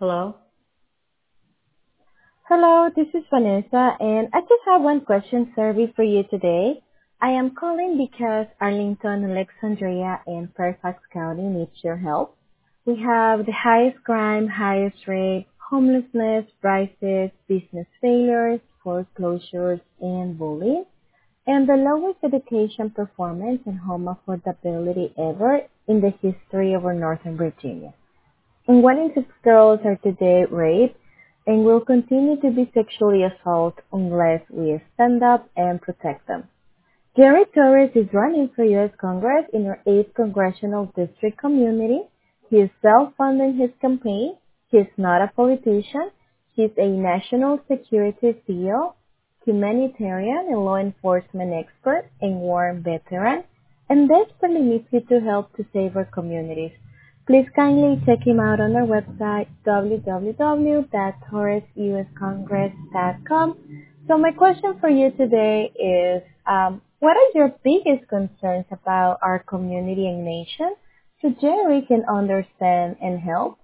Hello? Hello, this is Vanessa, and I just have one question survey for you today. I am calling because Arlington, Alexandria, and Fairfax County needs your help. We have the highest crime, highest rate, homelessness, prices, business failures, foreclosures, and bullying, and the lowest education performance and home affordability ever in the history of our Northern Virginia. And 1 in 6 girls are today raped and will continue to be sexually assaulted unless we stand up and protect them. Jerry Torres is running for U.S. Congress in our 8th Congressional District community. He is self-funding his campaign. He is not a politician. He is a national security CEO, humanitarian and law enforcement expert, and war veteran, and desperately needs you to help to save our communities. Please kindly check him out on our website, www.torresuscongress.com. So my question for you today is, what are your biggest concerns about our community and nation so Jerry can understand and help?